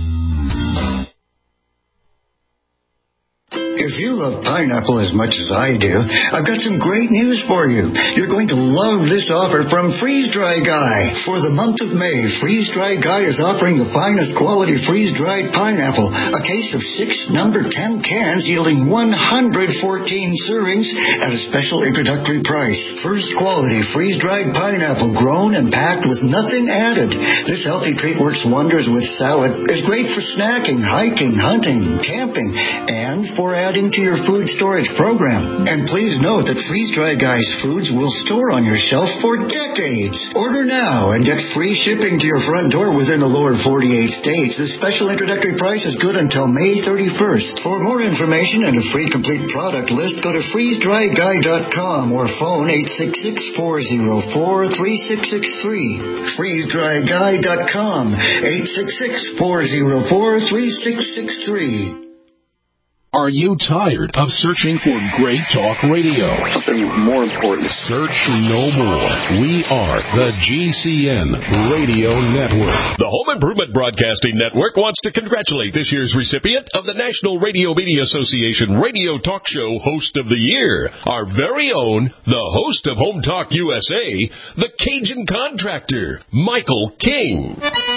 If you love pineapple as much as I do, I've got some great news for you. You're going to love this offer from Freeze Dry Guy. For the month of May, Freeze Dry Guy is offering the finest quality freeze-dried pineapple, a case of six number ten cans yielding one hundred fourteen servings at a special introductory price. First quality freeze-dried pineapple grown and packed with nothing added. This healthy treat works wonders with salad, is great for snacking, hiking, hunting, camping, and for adding to your food storage program. And please note that Freeze Dry Guy's foods will store on your shelf for decades. Order now and get free shipping to your front door within the lower forty-eight states. This special introductory price is good until May thirty-first. For more information and a free complete product list, go to freeze dry guy dot com or phone eight six six, four zero four, three six six three. freeze dry guy dot com, eight six six, four zero four, three six six three. Are you tired of searching for great talk radio? Something more important. Search no more. We are the G C N Radio Network. The Home Improvement Broadcasting Network wants to congratulate this year's recipient of the National Radio Media Association Radio Talk Show Host of the Year, our very own, the host of Home Talk U S A, the Cajun Contractor, Michael King.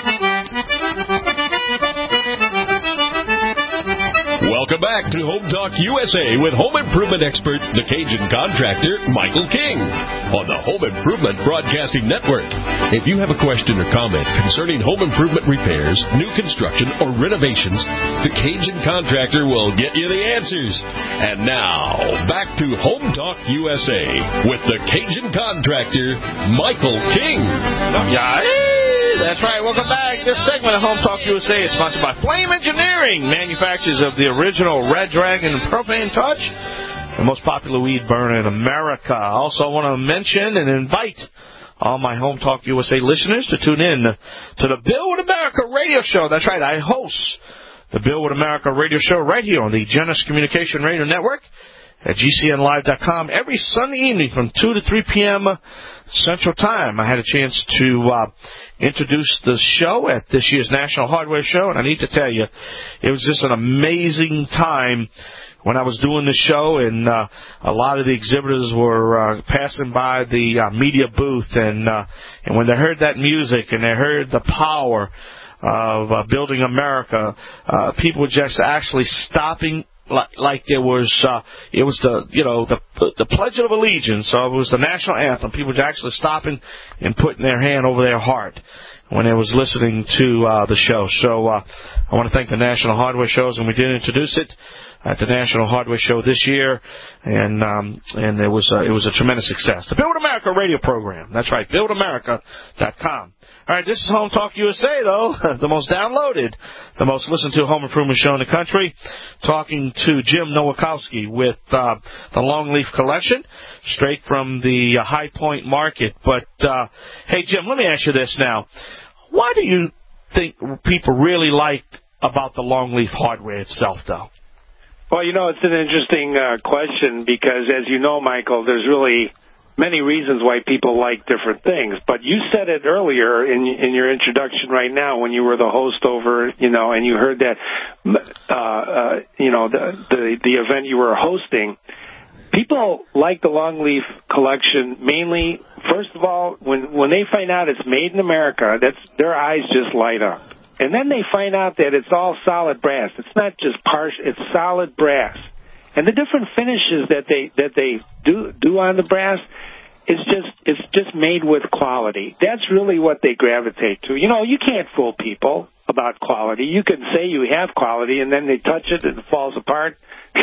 Welcome back to Home Talk U S A with home improvement expert, the Cajun Contractor, Michael King, on the Home Improvement Broadcasting Network. If you have a question or comment concerning home improvement repairs, new construction, or renovations, the Cajun Contractor will get you the answers. And now, back to Home Talk U S A with the Cajun Contractor, Michael King. Yeah. That's right. Welcome back. This segment of Home Talk U S A is sponsored by Flame Engineering, manufacturers of the original Red Dragon Propane Touch, the most popular weed burner in America. Also, I want to mention and invite all my Home Talk U S A listeners to tune in to the Bill with America radio show. That's right. I host the Bill with America radio show right here on the Genesis Communication Radio Network at G C N live dot com every Sunday evening from two to three p.m. Central Time. I had a chance to uh, introduce the show at this year's National Hardware Show, and I need to tell you, it was just an amazing time when I was doing the show, and uh, a lot of the exhibitors were uh, passing by the uh, media booth, and uh, and when they heard that music and they heard the power of uh, Building America, uh, people were just actually stopping like, like there was, uh, it was the, you know, the the Pledge of Allegiance, so it was the national anthem. People were actually stopping and putting their hand over their heart when they was listening to uh, the show. So uh, I want to thank the National Hardware Shows, and we did introduce it at the National Hardware Show this year, and um, and it was uh, it was a tremendous success. The Build America radio program. That's right, build america dot com. All right, this is Home Talk U S A, though, the most downloaded, the most listened to home improvement show in the country. Talking to Jim Nowakowski with uh, the Longleaf Collection, straight from the uh, High Point Market. But uh, hey, Jim, let me ask you this now: why do you think people really like about the Longleaf hardware itself, though? Well, you know, it's an interesting uh, question because, as you know, Michael, there's really many reasons why people like different things. But you said it earlier in in your introduction right now when you were the host over, you know, and you heard that, uh, uh, you know, the, the the event you were hosting. People like the Longleaf Collection mainly, first of all, when when they find out it's made in America, that's their eyes just light up. And then they find out that it's all solid brass. It's not just partial, it's solid brass. And the different finishes that they that they do do on the brass is just it's just made with quality. That's really what they gravitate to. You know, you can't fool people about quality. You can say you have quality and then they touch it and it falls apart.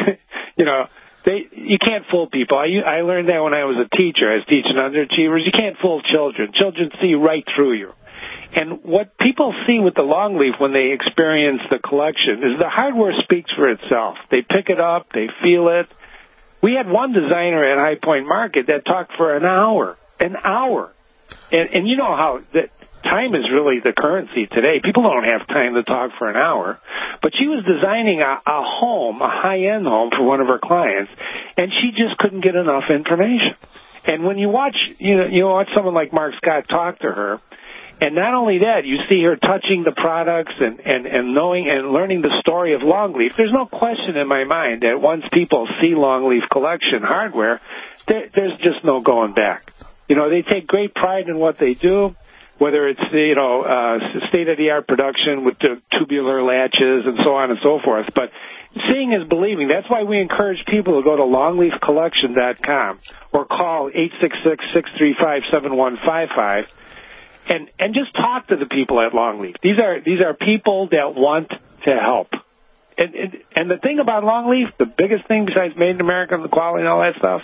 You know, they you can't fool people. I I learned that when I was a teacher. I was teaching underachievers. You can't fool children. Children see right through you. And what people see with the Longleaf when they experience the collection is the hardware speaks for itself. They pick it up, they feel it. We had one designer at High Point Market that talked for an hour, an hour. And, and you know how that time is really the currency today. People don't have time to talk for an hour. But she was designing a, a home, a high-end home for one of her clients, and she just couldn't get enough information. And when you watch, you know, you watch someone like Mark Scott talk to her, and not only that, you see her touching the products and, and, and knowing and learning the story of Longleaf. There's no question in my mind that once people see Longleaf Collection hardware, there, there's just no going back. You know, they take great pride in what they do, whether it's, you know, uh, state-of-the-art production with the tubular latches and so on and so forth. But seeing is believing. That's why we encourage people to go to longleaf collection dot com or call eight six six, six three five, seven one five five. And and just talk to the people at Longleaf. These are these are people that want to help. And, and and the thing about Longleaf, the biggest thing besides made in America and the quality and all that stuff,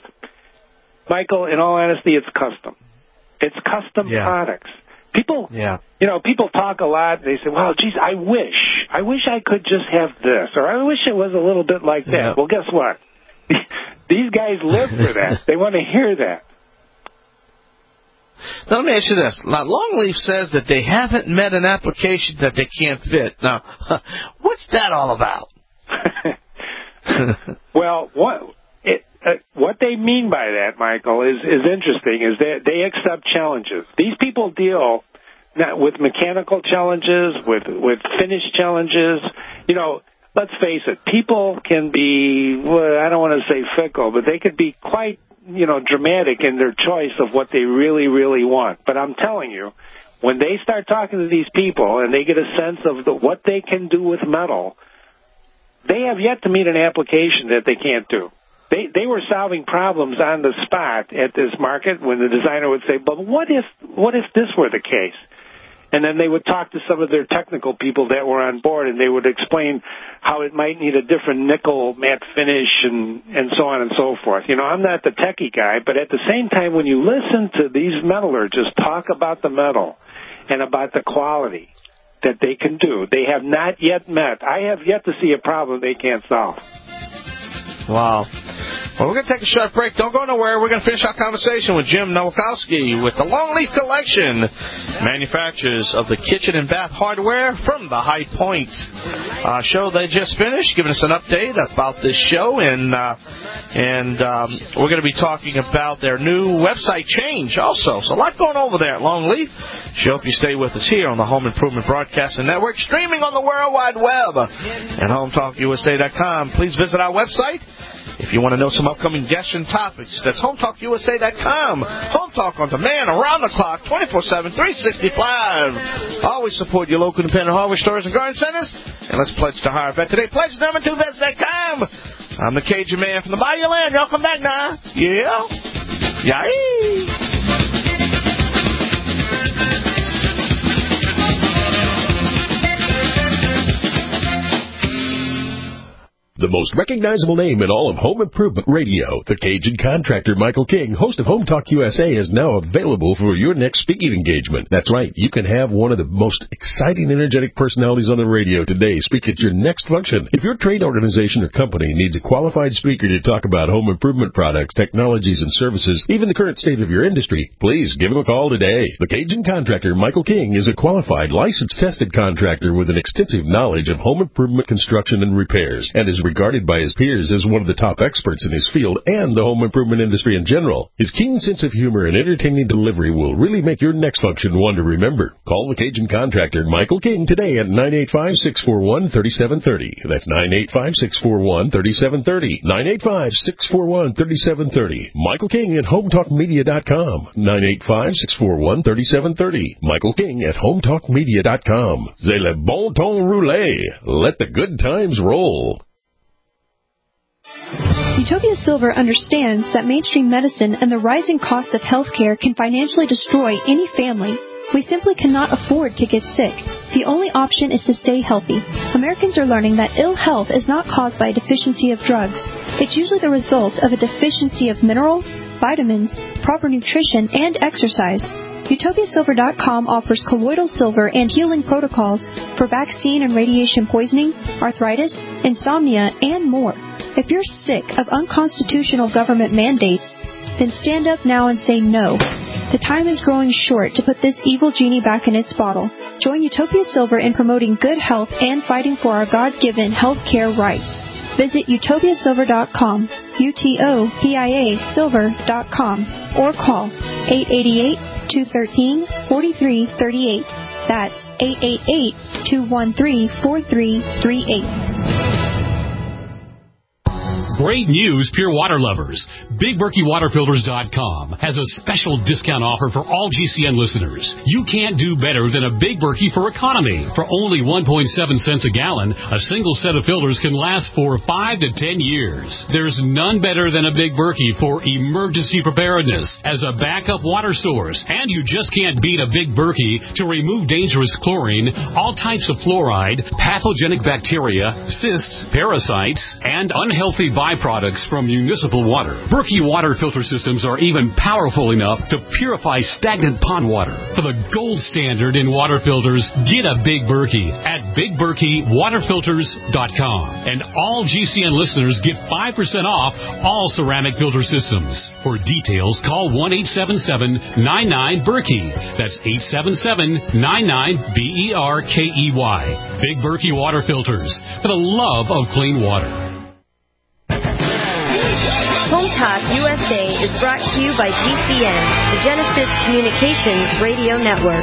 Michael, in all honesty, it's custom. It's custom yeah. products. People, yeah. you know, people talk a lot. They say, "Well, geez, I wish, I wish I could just have this, or I wish it was a little bit like that." Yeah. Well, guess what? These guys live for that. They want to hear that. Now, let me ask you this. Now, Longleaf says that they haven't met an application that they can't fit. Now, what's that all about? Well, what it, uh, what they mean by that, Michael, is, is interesting, is that they accept challenges. These people deal not with mechanical challenges, with, with finish challenges. You know, let's face it, people can be, well, I don't want to say fickle, but they could be quite you know, dramatic in their choice of what they really, really want. But I'm telling you, when they start talking to these people and they get a sense of the, what they can do with metal, they have yet to meet an application that they can't do. They they were solving problems on the spot at this market when the designer would say, but what if what if this were the case? And then they would talk to some of their technical people that were on board, and they would explain how it might need a different nickel matte finish and, and so on and so forth. You know, I'm not the techie guy, but at the same time, when you listen to these metallurgists talk about the metal and about the quality that they can do, they have not yet met. I have yet to see a problem they can't solve. Wow. Well, we're going to take a short break. Don't go nowhere. We're going to finish our conversation with Jim Nowakowski with the Longleaf Collection, manufacturers of the kitchen and bath hardware from the High Point uh, show they just finished, giving us an update about this show. And uh, and um, we're going to be talking about their new website change also. So a lot going over there at Longleaf. Sure hope you stay with us here on the Home Improvement Broadcasting Network, streaming on the World Wide Web at home talk U S A dot com. Please visit our website if you want to know some upcoming guests and topics. That's home talk U S A dot com. Home Talk on demand, around the clock, twenty-four seven, three sixty-five. Always support your local independent hardware stores and garden centers. And let's pledge to hire a vet today. Pledge number two vets dot com. I'm the Cajun man from the Bayou Land. Y'all come back now. Yeah. Yay. The most recognizable name in all of home improvement radio, the Cajun contractor Michael King, host of Home Talk U S A, is now available for your next speaking engagement. That's right, you can have one of the most exciting, energetic personalities on the radio today speak at your next function. If your trade organization or company needs a qualified speaker to talk about home improvement products, technologies, and services, even the current state of your industry, please give him a call today. The Cajun contractor Michael King is a qualified, licensed, tested contractor with an extensive knowledge of home improvement construction and repairs, and is regarded by his peers as one of the top experts in his field and the home improvement industry in general. His keen sense of humor and entertaining delivery will really make your next function one to remember. Call the Cajun contractor Michael King today at nine eight five, six four one, three seven three zero. That's nine eight five, six four one, three seven three zero. nine eight five, six four one, three seven three zero. Michael King at home talk media dot com. nine eight five, six four one, three seven three zero. Michael King at home talk media dot com. C'est le bon ton roulé. Let the good times roll. Utopia Silver understands that mainstream medicine and the rising cost of healthcare can financially destroy any family. We simply cannot afford to get sick. The only option is to stay healthy. Americans are learning that ill health is not caused by a deficiency of drugs. It's usually the result of a deficiency of minerals, vitamins, proper nutrition, and exercise. Utopia Silver dot com offers colloidal silver and healing protocols for vaccine and radiation poisoning, arthritis, insomnia, and more. If you're sick of unconstitutional government mandates, then stand up now and say no. The time is growing short to put this evil genie back in its bottle. Join Utopia Silver in promoting good health and fighting for our God-given health care rights. Visit Utopia Silver dot com, U T O P I A Silver dot com, or call eight eight eight, two one three, four three three eight. That's eight eight eight, two one three, four three three eight. Great news, pure water lovers. Big Berkey Water Filters dot com has a special discount offer for all G C N listeners. You can't do better than a Big Berkey for economy. For only one point seven cents a gallon, a single set of filters can last for five to ten years. There's none better than a Big Berkey for emergency preparedness as a backup water source. And you just can't beat a Big Berkey to remove dangerous chlorine, all types of fluoride, pathogenic bacteria, cysts, parasites, and unhealthy byproducts from municipal water. Berkey water filter systems are even powerful enough to purify stagnant pond water. For the gold standard in water filters, get a Big Berkey at Big Berkey Water Filters dot com. And all G C N listeners get five percent off all ceramic filter systems. For details, call one eight seven seven, nine nine, Berkey. That's eight seven seven, nine nine, B E R K E Y. Big Berkey Water Filters, for the love of clean water. Home Talk U S A is brought to you by G C N, the Genesis Communications Radio Network.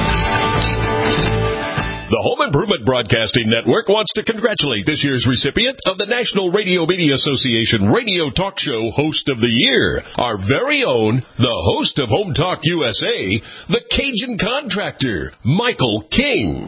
The Home Improvement Broadcasting Network wants to congratulate this year's recipient of the National Radio Media Association Radio Talk Show Host of the Year, our very own, the host of Home Talk U S A, the Cajun contractor, Michael King.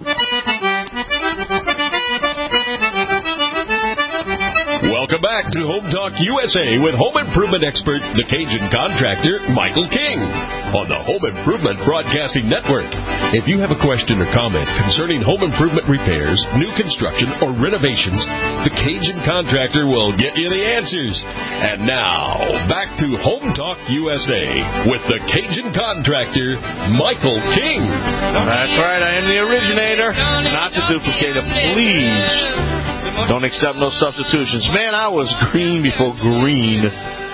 Welcome back to Home Talk U S A with home improvement expert, the Cajun contractor, Michael King, on the Home Improvement Broadcasting Network. If you have a question or comment concerning home improvement repairs, new construction, or renovations, the Cajun contractor will get you the answers. And now, back to Home Talk U S A with the Cajun contractor, Michael King. That's right, I am the originator, not the duplicator. Please don't accept no substitutions. Man, I was green before green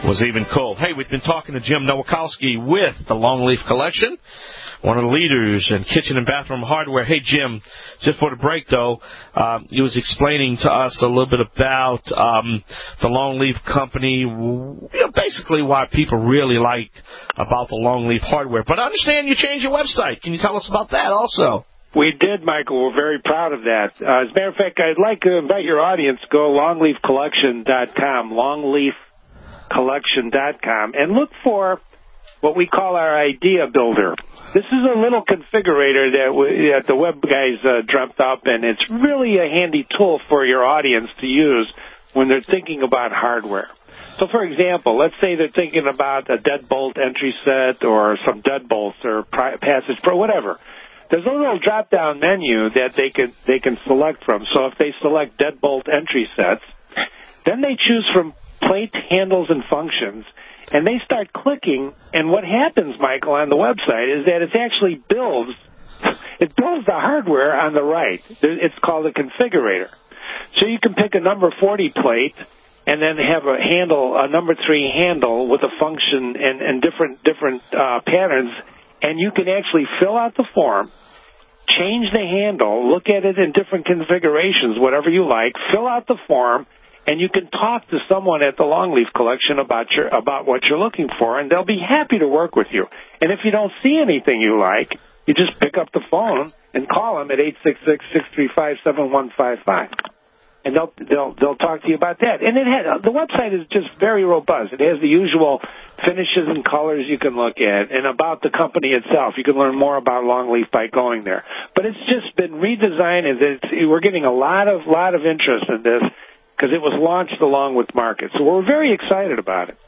was even cool. Hey, we've been talking to Jim Nowakowski with the Longleaf Collection, one of the leaders in kitchen and bathroom hardware. Hey, Jim, just for the break, though, um, he was explaining to us a little bit about um, the Longleaf Company, you know, basically why people really like about the Longleaf hardware. But I understand you changed your website. Can you tell us about that also? We did, Michael. We're very proud of that. Uh, as a matter of fact, I'd like to invite your audience to go longleaf collection dot com, longleaf collection dot com, and look for what we call our idea builder. This is a little configurator that, we, that the web guys uh, dreamt up, and it's really a handy tool for your audience to use when they're thinking about hardware. So, for example, let's say they're thinking about a deadbolt entry set or some deadbolts or passage pro, whatever. There's a little drop-down menu that they can they can select from. So if they select deadbolt entry sets, then they choose from plate, handles, and functions, and they start clicking. And what happens, Michael, on the website is that it actually builds it builds the hardware on the right. It's called a configurator. So you can pick a number forty plate and then have a handle, a number three handle with a function and, and different different uh, patterns. And you can actually fill out the form, change the handle, look at it in different configurations, whatever you like, fill out the form, and you can talk to someone at the Longleaf Collection about your about what you're looking for, and they'll be happy to work with you. And if you don't see anything you like, you just pick up the phone and call them at eight six six, six three five, seven one five five. And they'll they'll they'll talk to you about that. And it has, the website is just very robust. It has the usual finishes and colors you can look at, and about the company itself. You can learn more about Longleaf by going there. But it's just been redesigned, and it's, we're getting a lot of lot of interest in this because it was launched along with Market. So we're very excited about it.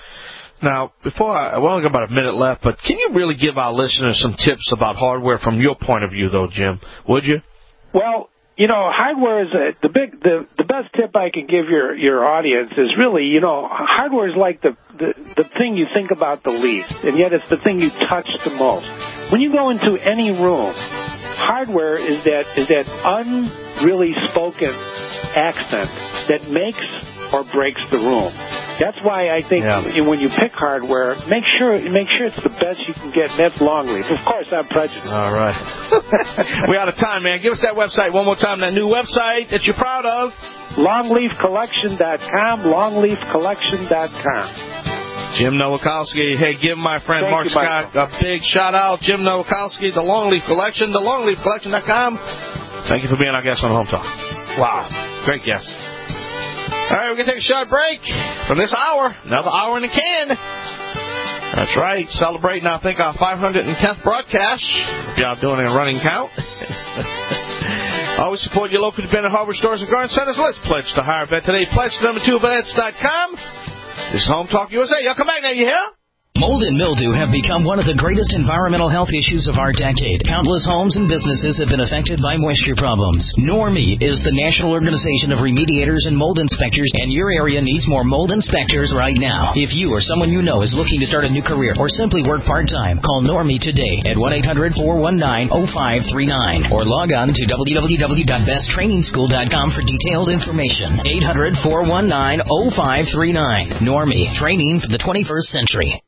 Now, before I, we only got about a minute left, but can you really give our listeners some tips about hardware from your point of view, though, Jim? Would you? Well, you know, hardware is a, the big, the the best tip I can give your your audience is really, you know, hardware is like the, the the thing you think about the least, and yet it's the thing you touch the most. When you go into any room, hardware is that is that unreally spoken accent that makes or breaks the room. That's why I think yeah. when you pick hardware, make sure make sure it's the best you can get, and that's Longleaf. Of course, I'm prejudiced. All right. We're out of time, man. Give us that website one more time, that new website that you're proud of. longleaf collection dot com, longleaf collection dot com. Jim Nowakowski. Hey, give my friend Thank Mark you, Scott a big shout-out. Jim Nowakowski, the Longleaf Collection, the longleaf collection dot com. Thank you for being our guest on Home Talk. Wow. Great guest. All right, we're going to take a short break from this hour. Another hour in the can. That's right. Celebrating, I think, our five hundred tenth broadcast. If y'all doing a running count. Always support your local independent hardware stores and garden centers. Let's pledge to hire vet today. Pledge to number two vets dot com. This is Home Talk U S A. Y'all come back now, you hear? Mold and mildew have become one of the greatest environmental health issues of our decade. Countless homes and businesses have been affected by moisture problems. NORMI is the National Organization of Remediators and Mold Inspectors, and your area needs more mold inspectors right now. If you or someone you know is looking to start a new career or simply work part-time, call NORMI today at one eight hundred, four one nine, oh five three nine or log on to w w w dot best training school dot com for detailed information. eight hundred, four one nine, oh five three nine. NORMI, training for the twenty-first century.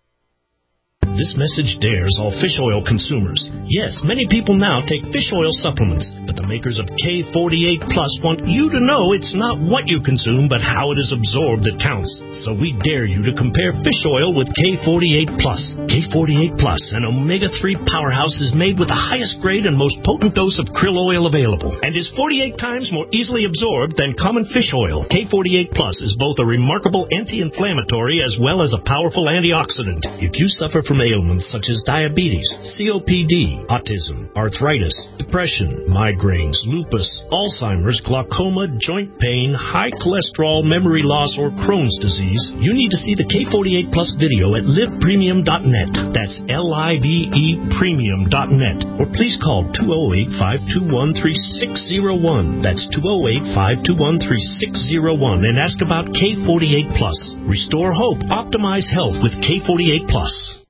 This message dares all fish oil consumers. Yes, many people now take fish oil supplements, but the makers of K forty-eight Plus want you to know it's not what you consume, but how it is absorbed that counts. So we dare you to compare fish oil with K forty-eight Plus. K forty-eight Plus, an omega three powerhouse, is made with the highest grade and most potent dose of krill oil available, and is forty-eight times more easily absorbed than common fish oil. K forty-eight Plus is both a remarkable anti-inflammatory as well as a powerful antioxidant. If you suffer from ailments such as diabetes, C O P D, autism, arthritis, depression, migraines, lupus, Alzheimer's, glaucoma, joint pain, high cholesterol, memory loss, or Crohn's disease, you need to see the K forty-eight Plus video at live premium dot net. That's L I V E premium dot net. Or please call two oh eight, five two one, three six oh one. That's two oh eight, five two one, three six oh one and ask about K forty-eight Plus. Restore hope, optimize health with K forty-eight Plus.